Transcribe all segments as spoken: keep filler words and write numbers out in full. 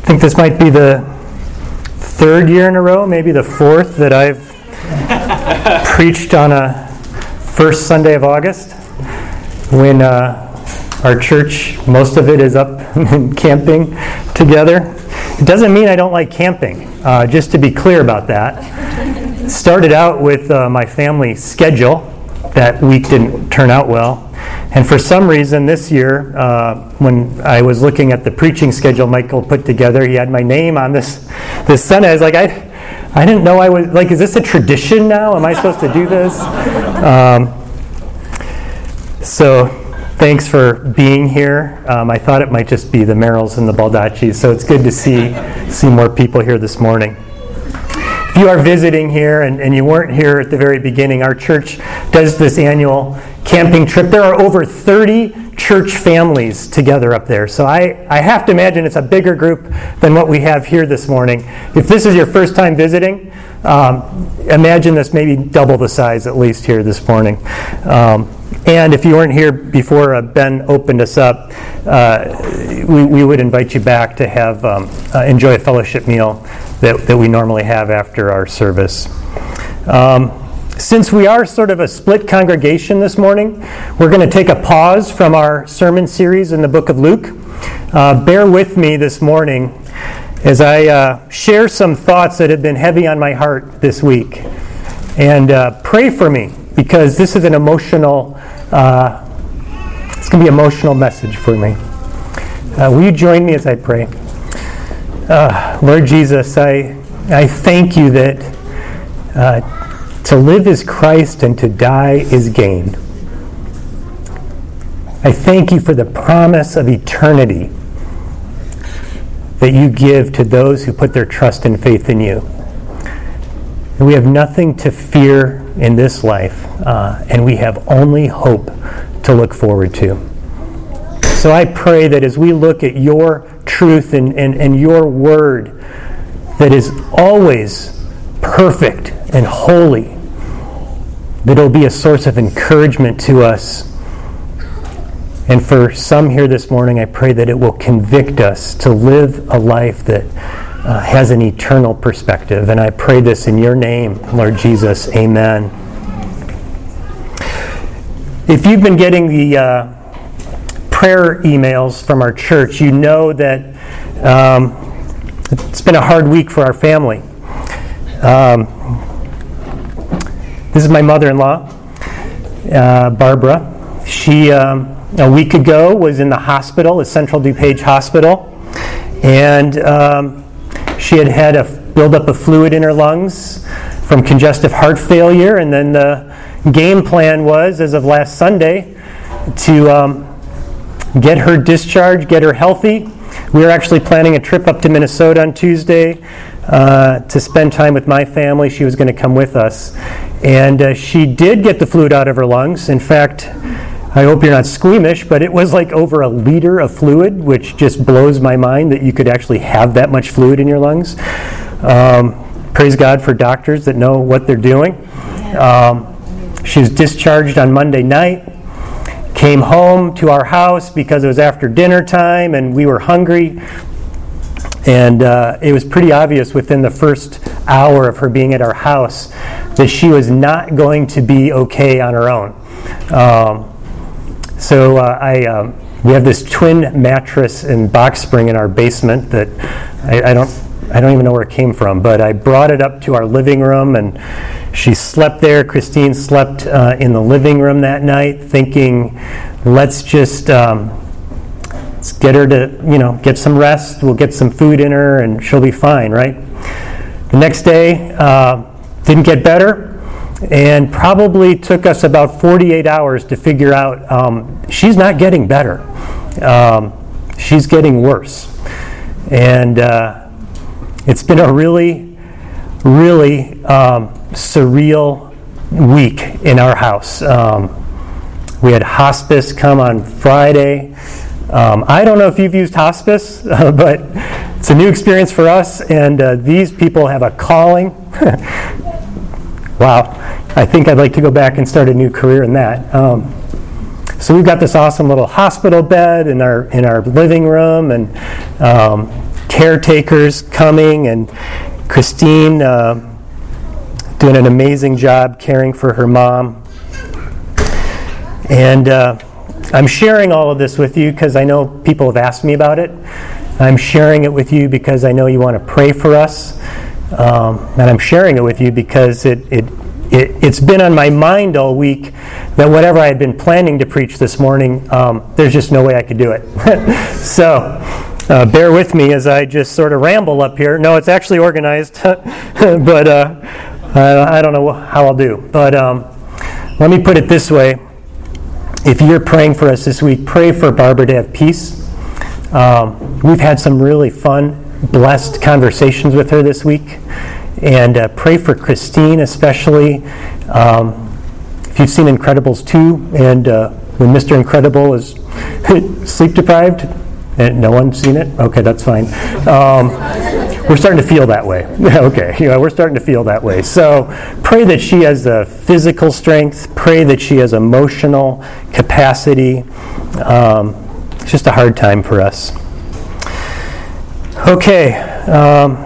think this might be the third year in a row, maybe the fourth, that I've preached on a first Sunday of August when uh, our church, most of it is up camping together. It doesn't mean I don't like camping, uh, just to be clear about that. It started out with uh, my family schedule. That week didn't turn out well. And for some reason this year, uh, when I was looking at the preaching schedule Michael put together, he had my name on this this Sunday. I was like, I I didn't know I was, like, is this a tradition now? Am I supposed to do this? Um, so thanks for being here. Um, I thought it might just be the Merrills and the Baldaccis, so it's good to see see more people here this morning. If you are visiting here and, and you weren't here at the very beginning, our church does this annual camping trip. There are over thirty church families together up there. So I, I have to imagine it's a bigger group than what we have here this morning. If this is your first time visiting, um, imagine this maybe double the size at least here this morning. Um, and if you weren't here before uh, Ben opened us up, uh, we, we would invite you back to have um, uh, enjoy a fellowship meal that, that we normally have after our service. Um, Since we are sort of a split congregation this morning, we're going to take a pause from our sermon series in the book of Luke. Uh, bear with me this morning as I uh, share some thoughts that have been heavy on my heart this week. And uh, pray for me, because this is an emotional, uh, it's going to be an emotional message for me. Uh, will you join me as I pray? Uh, Lord Jesus, I, I thank you that uh, to live is Christ and to die is gain. I thank you for the promise of eternity that you give to those who put their trust and faith in you. And we have nothing to fear in this life, uh, and we have only hope to look forward to. So I pray that as we look at your truth and, and, and your word that is always perfect and holy, that it'll be a source of encouragement to us. And for some here this morning, I pray that it will convict us to live a life that uh, has an eternal perspective. And I pray this in your name, Lord Jesus. Amen. If you've been getting the uh, prayer emails from our church, you know that um, it's been a hard week for our family. Um, This is my mother-in-law, uh, Barbara. She, um, a week ago, was in the hospital, the Central DuPage Hospital, and um, she had had a buildup of fluid in her lungs from congestive heart failure, and then the game plan was, as of last Sunday, to um, get her discharged, get her healthy. We were actually planning a trip up to Minnesota on Tuesday uh, to spend time with my family. She was going to come with us. And uh, she did get the fluid out of her lungs. In fact, I hope you're not squeamish, but it was like over a liter of fluid, which just blows my mind that you could actually have that much fluid in your lungs. Um, praise God for doctors that know what they're doing. Um, she was discharged on Monday night, came home to our house because it was after dinner time and we were hungry. And uh, it was pretty obvious within the first hour of her being at our house that she was not going to be okay on her own. Um, so uh, I um, we have this twin mattress and box spring in our basement that I, I don't I don't even know where it came from, but I brought it up to our living room and she slept there. Christine slept uh, in the living room that night, thinking, let's just um, let's get her to, you know, get some rest. We'll get some food in her and she'll be fine, right? The next day, uh, didn't get better, and probably took us about forty-eight hours to figure out um, she's not getting better. Um, she's getting worse. And uh, it's been a really, really um, surreal week in our house. Um, we had hospice come on Friday. Um, I don't know if you've used hospice, uh, but it's a new experience for us, and uh, these people have a calling. Wow, I think I'd like to go back and start a new career in that. Um, so we've got this awesome little hospital bed in our in our living room, and um, caretakers coming, and Christine uh, doing an amazing job caring for her mom. And uh, I'm sharing all of this with you because I know people have asked me about it. I'm sharing it with you because I know you want to pray for us. Um, and I'm sharing it with you because it, it, it, it's been on my mind all week that whatever I had been planning to preach this morning, um, there's just no way I could do it. So uh, bear with me as I just sort of ramble up here. No, it's actually organized, but uh, I, I don't know how I'll do. But um, let me put it this way. If you're praying for us this week, pray for Barbara to have peace. Um, we've had some really fun, blessed conversations with her this week. And uh, pray for Christine especially. Um, if you've seen Incredibles two, and uh, when Mister Incredible is sleep deprived, and no one's seen it? Okay, that's fine. Um, we're starting to feel that way. Okay, you know, we're starting to feel that way. So pray that she has the physical strength. Pray that she has emotional capacity. Um, it's just a hard time for us. Okay. Um,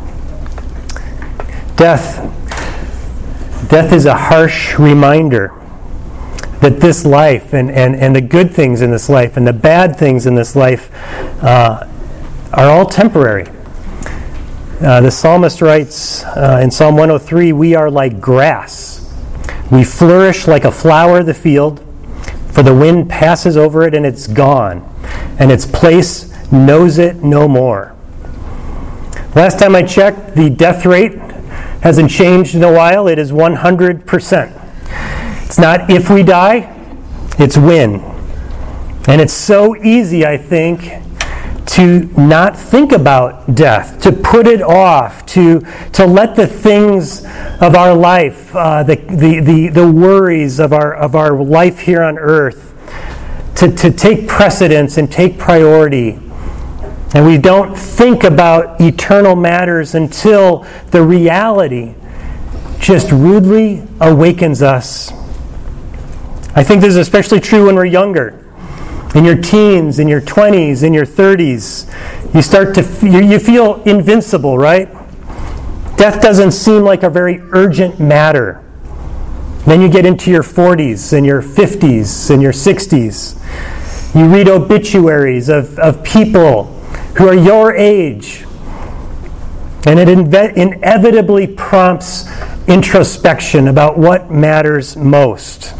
death. Death is a harsh reminder that this life and, and, and the good things in this life and the bad things in this life uh, are all temporary. Uh, the psalmist writes uh, in Psalm one oh three, "We are like grass. We flourish like a flower of the field, for the wind passes over it and it's gone, and its place knows it no more." Last time I checked, the death rate hasn't changed in a while. It is one hundred percent. It's not if we die, it's when. And it's so easy, I think, to not think about death, to put it off, to to let the things of our life, uh, the, the, the, the worries of our of our life here on earth, to, to take precedence and take priority. And we don't think about eternal matters until the reality just rudely awakens us. I think this is especially true when we're younger. In your teens, in your twenties, in your thirties, you start to f- you feel invincible, right? Death doesn't seem like a very urgent matter. Then you get into your forties and your fifties and your sixties. You read obituaries of, of people who are your age, and it inve- inevitably prompts introspection about what matters most.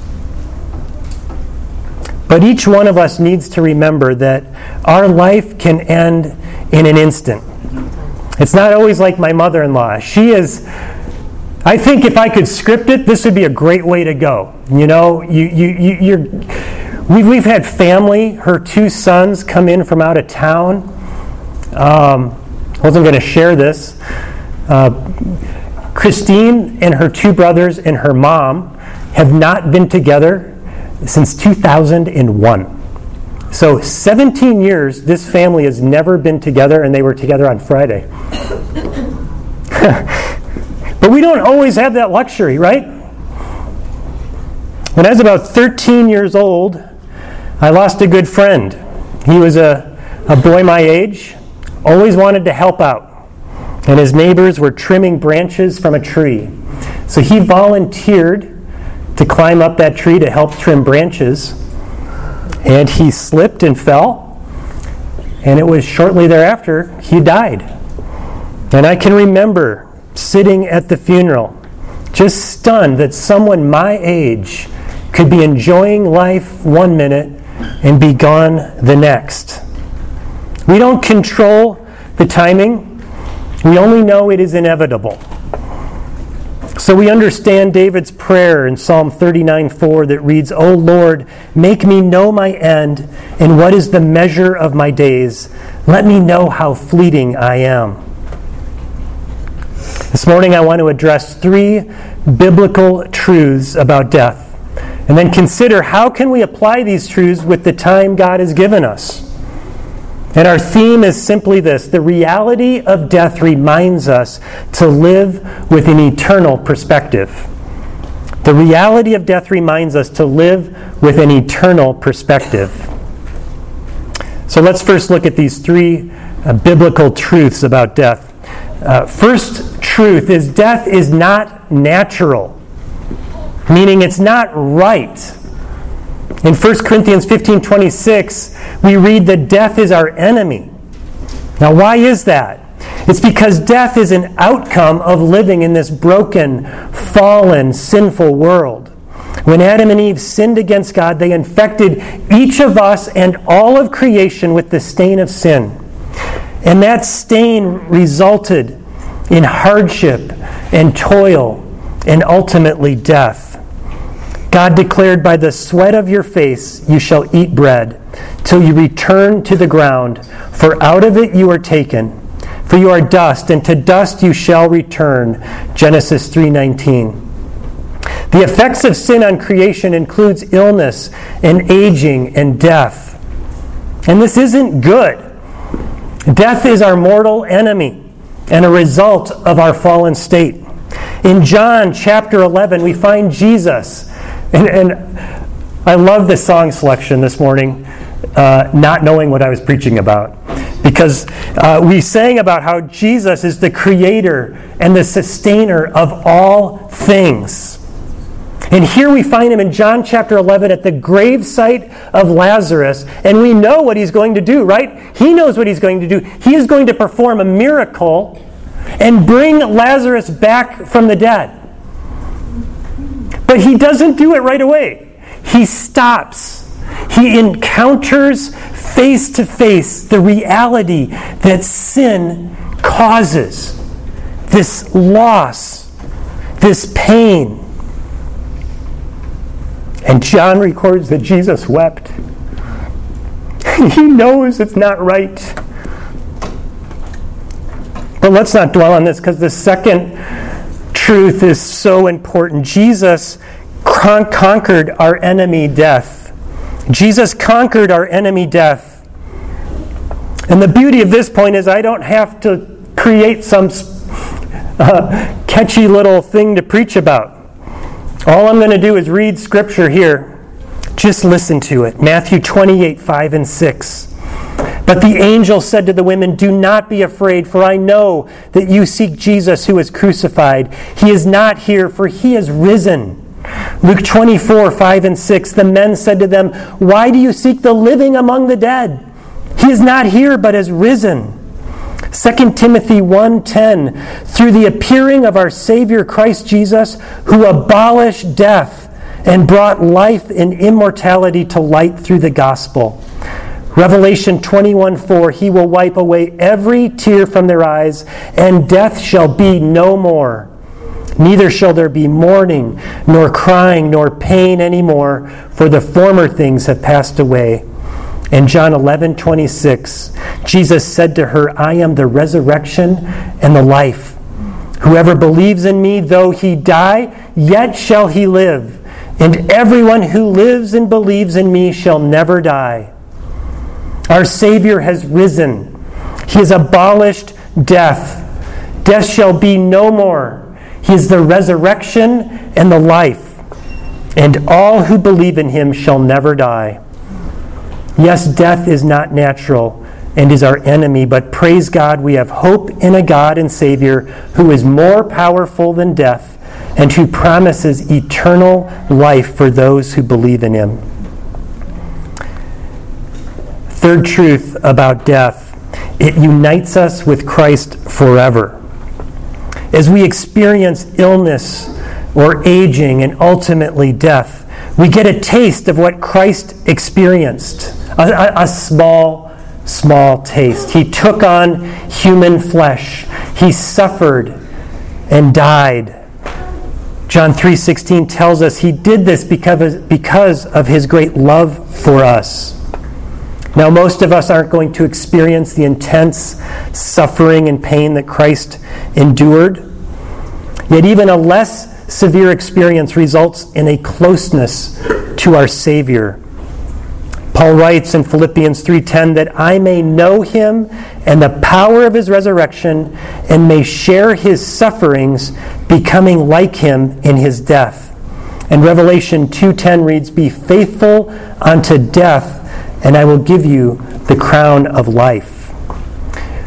But each one of us needs to remember that our life can end in an instant. It's not always like my mother-in-law. She is, I think if I could script it, this would be a great way to go. You know, you, you, you, you're, we've, we've had family, her two sons come in from out of town. Um, I wasn't going to share this. Uh, Christine and her two brothers and her mom have not been together since two thousand one. So seventeen years, this family has never been together, and they were together on Friday. But we don't always have that luxury, right? When I was about thirteen years old, I lost a good friend. He was a, a boy my age, always wanted to help out. And his neighbors were trimming branches from a tree. So he volunteered to climb up that tree to help trim branches, and he slipped and fell, and it was shortly thereafter he died. And I can remember sitting at the funeral, just stunned that someone my age could be enjoying life one minute and be gone the next. We don't control the timing. We only know it is inevitable. So we understand David's prayer in Psalm thirty-nine four that reads, "O Lord, make me know my end, and what is the measure of my days. Let me know how fleeting I am." This morning I want to address three biblical truths about death, and then consider how can we apply these truths with the time God has given us. And our theme is simply this: the reality of death reminds us to live with an eternal perspective. The reality of death reminds us to live with an eternal perspective. So let's first look at these three uh, biblical truths about death. Uh, first truth is death is not natural, meaning it's not right. In First Corinthians fifteen twenty-six, we read that death is our enemy. Now, why is that? It's because death is an outcome of living in this broken, fallen, sinful world. When Adam and Eve sinned against God, they infected each of us and all of creation with the stain of sin. And that stain resulted in hardship and toil and ultimately death. God declared, by the sweat of your face you shall eat bread, till you return to the ground, for out of it you are taken. For you are dust, and to dust you shall return. Genesis three nineteen. The effects of sin on creation includes illness and aging and death. And this isn't good. Death is our mortal enemy and a result of our fallen state. In John chapter eleven, we find Jesus. And, and I love this song selection this morning, uh, not knowing what I was preaching about. Because uh, we sang about how Jesus is the creator and the sustainer of all things. And here we find him in John chapter eleven at the gravesite of Lazarus. And we know what he's going to do, right? He knows what he's going to do. He is going to perform a miracle and bring Lazarus back from the dead. But he doesn't do it right away. He stops. He encounters face to face the reality that sin causes. This loss, this pain. And John records that Jesus wept. He knows it's not right. But let's not dwell on this, because the second truth is so important. Jesus con- conquered our enemy, death. Jesus conquered our enemy, death. And the beauty of this point is I don't have to create some uh, catchy little thing to preach about. All I'm going to do is read Scripture here. Just listen to it. Matthew twenty-eight, five and six. But the angel said to the women, do not be afraid, for I know that you seek Jesus who was crucified. He is not here, for he is risen. Luke twenty-four, five and six. The men said to them, why do you seek the living among the dead? He is not here, but is risen. Second Timothy one ten, through the appearing of our Savior Christ Jesus, who abolished death and brought life and immortality to light through the gospel. Revelation twenty-one four, he will wipe away every tear from their eyes, and death shall be no more. Neither shall there be mourning, nor crying, nor pain any more, for the former things have passed away. In John eleven twenty-six, Jesus said to her, I am the resurrection and the life. Whoever believes in me, though he die, yet shall he live. And everyone who lives and believes in me shall never die. Our Savior has risen. He has abolished death. Death shall be no more. He is the resurrection and the life. And all who believe in him shall never die. Yes, death is not natural and is our enemy, but praise God, we have hope in a God and Savior who is more powerful than death and who promises eternal life for those who believe in him. Third truth about death, it unites us with Christ forever. As we experience illness or aging and ultimately death, we get a taste of what Christ experienced. A, a, a small, small taste. He took on human flesh. He suffered and died. John three sixteen tells us he did this because, because of his great love for us. Now, most of us aren't going to experience the intense suffering and pain that Christ endured. Yet even a less severe experience results in a closeness to our Savior. Paul writes in Philippians three ten that I may know him and the power of his resurrection and may share his sufferings, becoming like him in his death. And Revelation two ten reads, be faithful unto death, and I will give you the crown of life.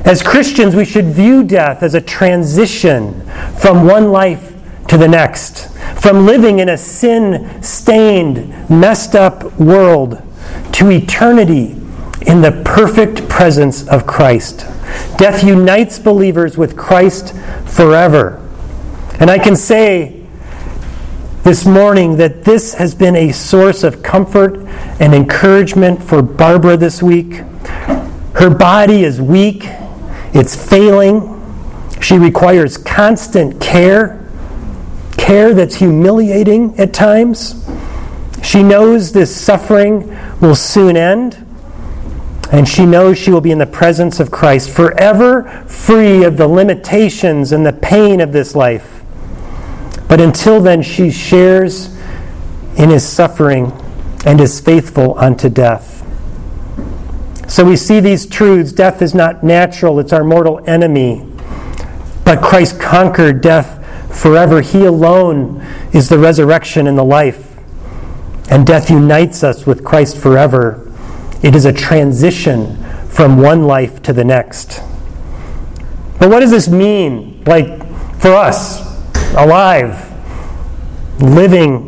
As Christians, we should view death as a transition from one life to the next, from living in a sin-stained, messed up world to eternity in the perfect presence of Christ. Death unites believers with Christ forever. And I can say this morning that this has been a source of comfort and encouragement for Barbara this week. Her body is weak. It's failing. She requires constant care, care that's humiliating at times. She knows this suffering will soon end, and she knows she will be in the presence of Christ, forever free of the limitations and the pain of this life. But until then, she shares in his suffering and is faithful unto death. So we see these truths. Death is not natural, it's our mortal enemy. But Christ conquered death forever. He alone is the resurrection and the life. And death unites us with Christ forever. It is a transition from one life to the next. But what does this mean, like, for us, alive, living?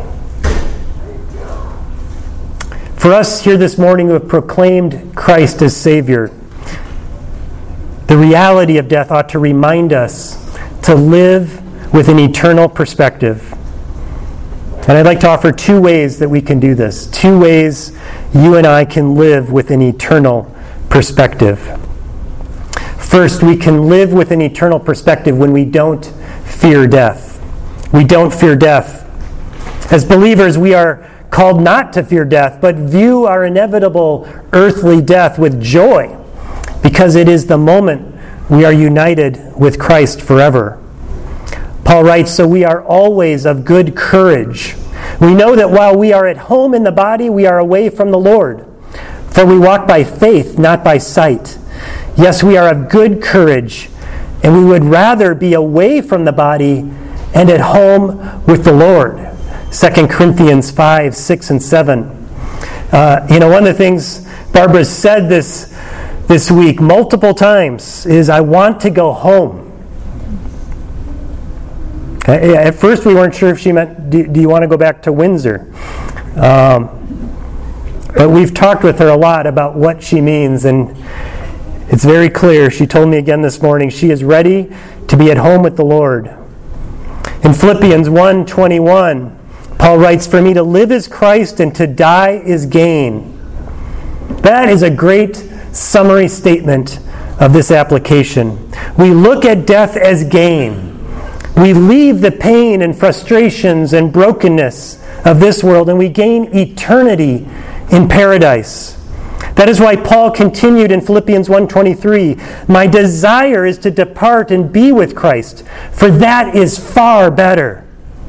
For us here this morning who have proclaimed Christ as Savior, the reality of death ought to remind us to live with an eternal perspective. And I'd like to offer two ways that we can do this. Two ways you and I can live with an eternal perspective. First, we can live with an eternal perspective when we don't fear death. We don't fear death. As believers, we are called not to fear death, but view our inevitable earthly death with joy, because it is the moment we are united with Christ forever. Paul writes, "So we are always of good courage. We know that while we are at home in the body, we are away from the Lord. For we walk by faith, not by sight. Yes, we are of good courage, and we would rather be away from the body and at home with the Lord." Second Corinthians five, six, and seven. Uh, you know, one of the things Barbara said this, this week multiple times is, "I want to go home." At first we weren't sure if she meant, do, do you want to go back to Windsor? Um, but we've talked with her a lot about what she means, and it's very clear. She told me again this morning she is ready to be at home with the Lord. In Philippians one twenty-one, Paul writes, "For me to live is Christ and to die is gain." That is a great summary statement of this application. We look at death as gain. We leave the pain and frustrations and brokenness of this world, and we gain eternity in paradise. That is why Paul continued in Philippians one twenty-three, "My desire is to depart and be with Christ, for that is far better."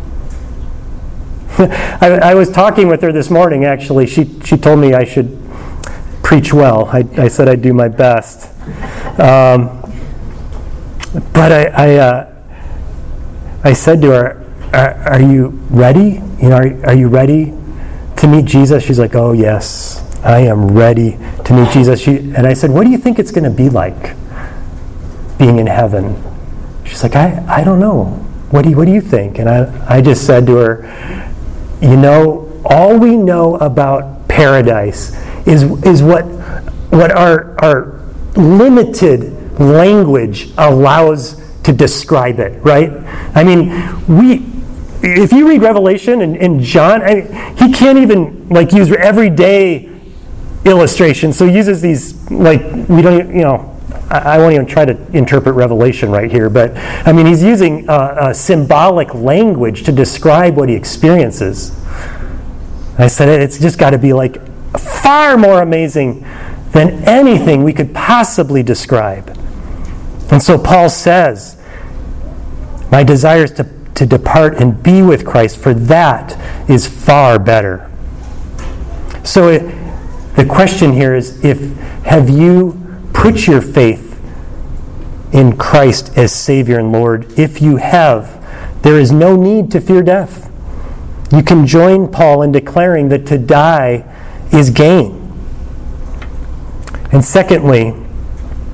I, I was talking with her this morning, actually. She she told me I should preach well. I, I said I'd do my best. Um, but I... I uh, I said to her, are, are you ready? You know, are, are you ready to meet Jesus? She's like, "Oh, yes, I am ready to meet Jesus." She, and I said, "What do you think it's going to be like being in heaven?" She's like, I, I don't know. What do you, what do you think? And I, I just said to her, you know, all we know about paradise is is what what our our limited language allows to describe it, right? I mean, we, if you read Revelation and, and John, I mean, he can't even like use everyday illustrations. So he uses these, like, we don't, you know, I, I won't even try to interpret Revelation right here, but I mean, he's using uh, a symbolic language to describe what he experiences. I said, it's just got to be like far more amazing than anything we could possibly describe. And so Paul says, "My desire is to, to depart and be with Christ, for that is far better." So it, the question here is, if have you put your faith in Christ as Savior and Lord? If you have, there is no need to fear death. You can join Paul in declaring that to die is gain. And secondly,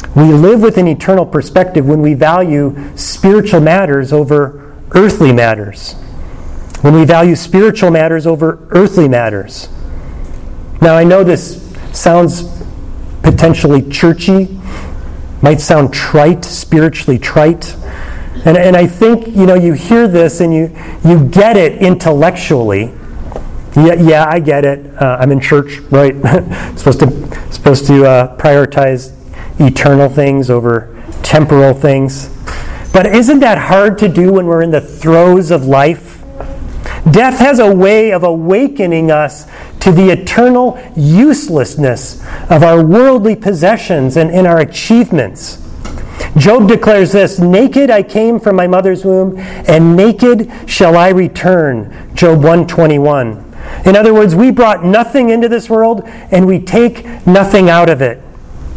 We live with an eternal perspective when we value spiritual matters over earthly matters. When we value spiritual matters over earthly matters. Now, I know this sounds potentially churchy, might sound trite, spiritually trite. And, and I think, you know, you hear this and you, you get it intellectually. Yeah, yeah, I get it. Uh, I'm in church, right? supposed to supposed to uh, prioritize eternal things over temporal things. But isn't that hard to do when we're in the throes of life? Death has a way of awakening us to the eternal uselessness of our worldly possessions and, and our achievements. Job declares this, "Naked I came from my mother's womb, and naked shall I return." Job one twenty-one. In other words, we brought nothing into this world, and we take nothing out of it.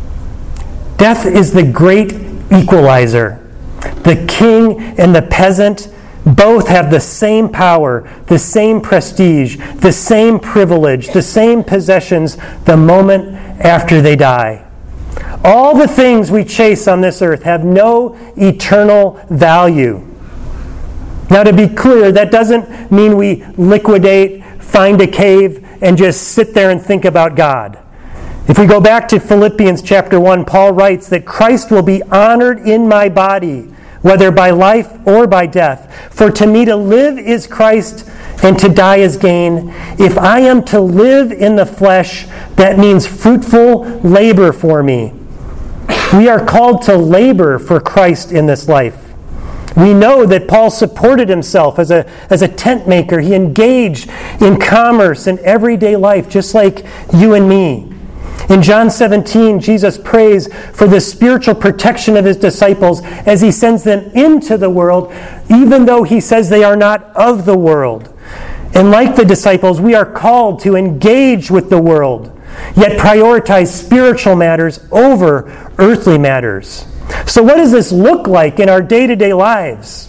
Death is the great equalizer. The king and the peasant both have the same power, the same prestige, the same privilege, the same possessions the moment after they die. All the things we chase on this earth have no eternal value. Now, to be clear, that doesn't mean we liquidate, find a cave, and just sit there and think about God. If we go back to Philippians chapter one, Paul writes that Christ will be honored in my body, whether by life or by death. For to me to live is Christ, and to die is gain. If I am to live in the flesh, that means fruitful labor for me. We are called to labor for Christ in this life. We know that Paul supported himself as a, as a tent maker. He engaged in commerce and everyday life, just like you and me. In John seventeen, Jesus prays for the spiritual protection of his disciples as he sends them into the world, even though he says they are not of the world. And like the disciples, we are called to engage with the world, yet prioritize spiritual matters over earthly matters. So what does this look like in our day-to-day lives?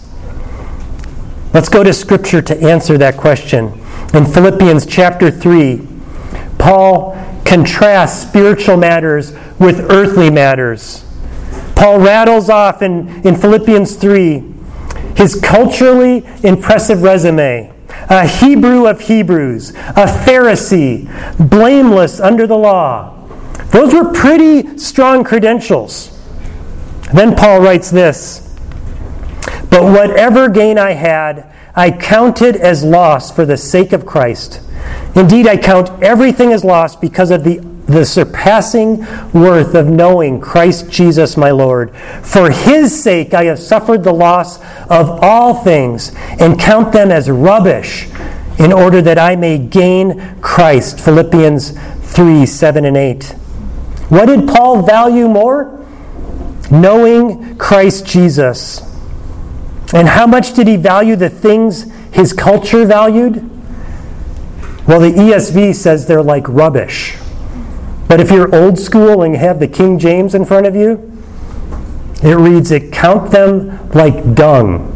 Let's go to Scripture to answer that question. In Philippians chapter three, Paul contrasts spiritual matters with earthly matters. Paul rattles off in, in Philippians three his culturally impressive resume. A Hebrew of Hebrews, a Pharisee, blameless under the law. Those were pretty strong credentials. Then Paul writes this, "But whatever gain I had, I counted as loss for the sake of Christ. Indeed, I count everything as loss because of the, the surpassing worth of knowing Christ Jesus my Lord. For his sake I have suffered the loss of all things and count them as rubbish in order that I may gain Christ." Philippians three, seven and eight. What did Paul value more? Knowing Christ Jesus. And how much did he value the things his culture valued? Well, the E S V says they're like rubbish. But if you're old school and you have the King James in front of you, it reads, "It count them like dung."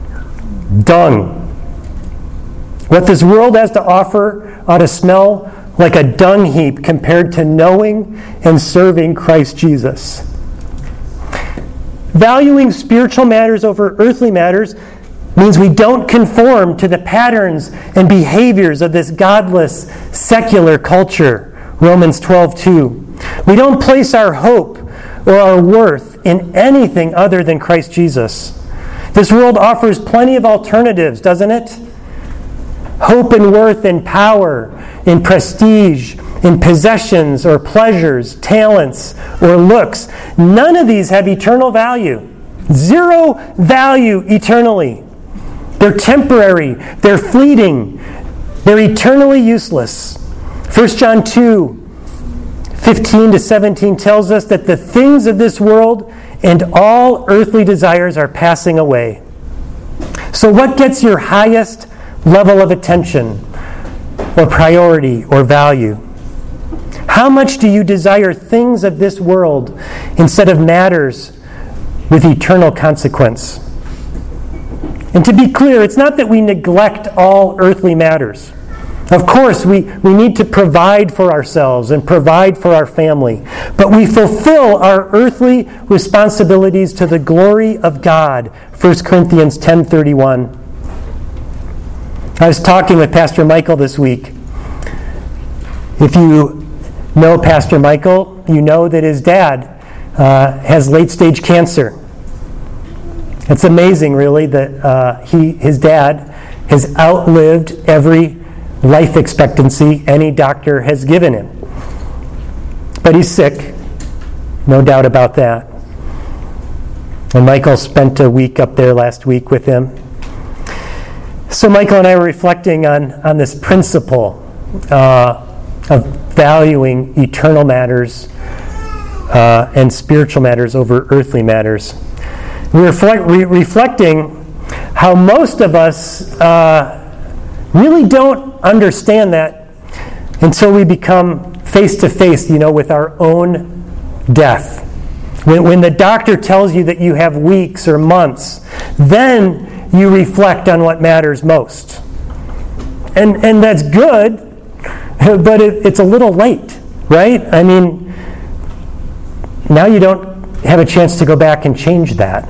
Dung. What this world has to offer ought to smell like a dung heap compared to knowing and serving Christ Jesus. Valuing spiritual matters over earthly matters means we don't conform to the patterns and behaviors of this godless, secular culture. Romans twelve two. We don't place our hope or our worth in anything other than Christ Jesus. This world offers plenty of alternatives, doesn't it? Hope and worth in power, in prestige, in possessions or pleasures, talents or looks. None of these have eternal value. Zero value eternally. They're temporary. They're fleeting. They're eternally useless. First John two, fifteen to seventeen tells us that the things of this world and all earthly desires are passing away. So what gets your highest level of attention or priority or value? How much do you desire things of this world instead of matters with eternal consequence? And to be clear, it's not that we neglect all earthly matters. Of course, we, we need to provide for ourselves and provide for our family, but we fulfill our earthly responsibilities to the glory of God. First Corinthians ten thirty-one. I was talking with Pastor Michael this week. If you know Pastor Michael, you know that his dad uh, has late-stage cancer. It's amazing, really, that uh, he, his dad has outlived every life expectancy any doctor has given him. But he's sick, no doubt about that. And Michael spent a week up there last week with him. So Michael and I were reflecting on, on this principle uh, of valuing eternal matters uh, and spiritual matters over earthly matters. We were reflect, re- reflecting how most of us uh, really don't understand that until we become face-to-face, you know, with our own death. When, when the doctor tells you that you have weeks or months, then you reflect on what matters most. And and that's good, but it, it's a little late, right? I mean, now you don't have a chance to go back and change that.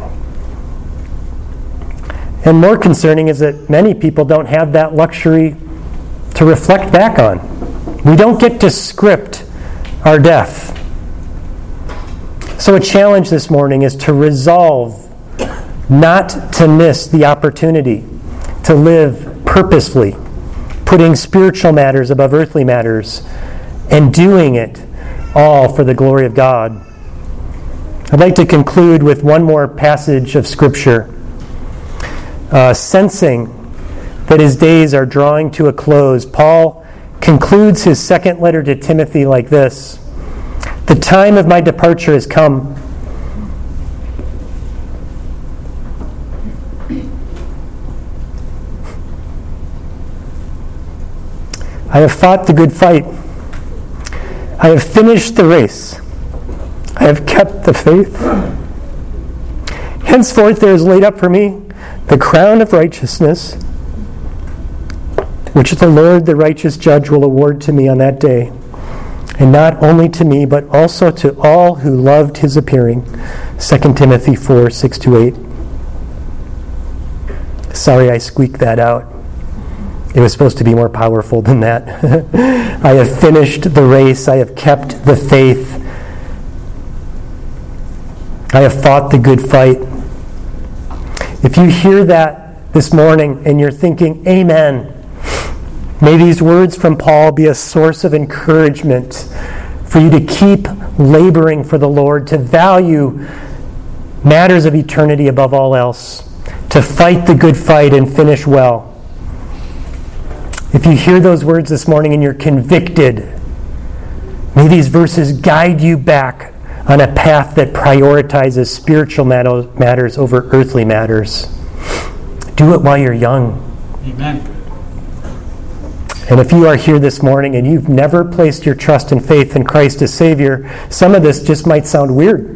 And more concerning is that many people don't have that luxury to reflect back on. We don't get to script our death. So a challenge this morning is to resolve not to miss the opportunity to live purposefully, putting spiritual matters above earthly matters, and doing it all for the glory of God. I'd like to conclude with one more passage of Scripture. Uh, sensing that his days are drawing to a close, Paul concludes his second letter to Timothy like this: "The time of my departure has come. I have fought the good fight. I have finished the race. I have kept the faith. Henceforth there is laid up for me the crown of righteousness, which the Lord, the righteous judge, will award to me on that day, and not only to me, but also to all who loved his appearing." Second Timothy four, six to eight. Sorry I squeaked that out. It was supposed to be more powerful than that. I have finished the race. I have kept the faith. I have fought the good fight. If you hear that this morning and you're thinking, amen, may these words from Paul be a source of encouragement for you to keep laboring for the Lord, to value matters of eternity above all else, to fight the good fight and finish well. If you hear those words this morning and you're convicted, may these verses guide you back on a path that prioritizes spiritual matters over earthly matters. Do it while you're young. Amen. And if you are here this morning and you've never placed your trust and faith in Christ as Savior, some of this just might sound weird.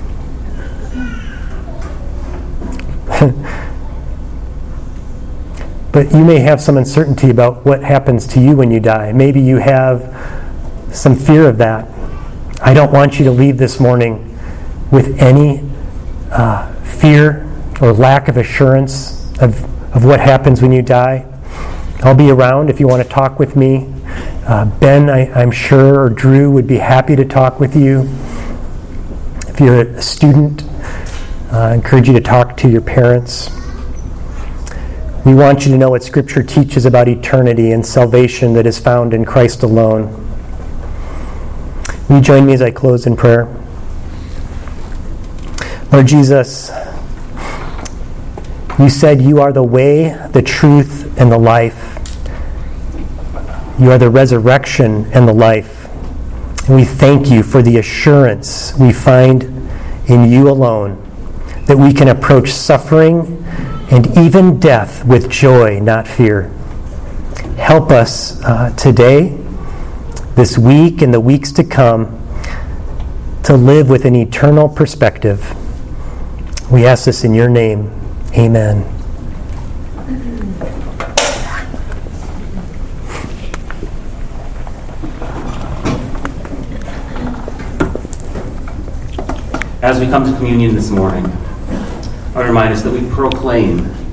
But you may have some uncertainty about what happens to you when you die. Maybe you have some fear of that. I don't want you to leave this morning with any uh, fear or lack of assurance of, of what happens when you die. I'll be around if you want to talk with me. Uh, Ben, I, I'm sure, or Drew would be happy to talk with you. If you're a student, uh, I encourage you to talk to your parents. We want you to know what Scripture teaches about eternity and salvation that is found in Christ alone. Will you join me as I close in prayer? Lord Jesus, you said you are the way, the truth, and the life. You are the resurrection and the life. And we thank you for the assurance we find in you alone, that we can approach suffering and even death with joy, not fear. Help us uh, today, this week, and the weeks to come, to live with an eternal perspective. We ask this in your name. Amen. As we come to communion this morning, I remind us that we proclaim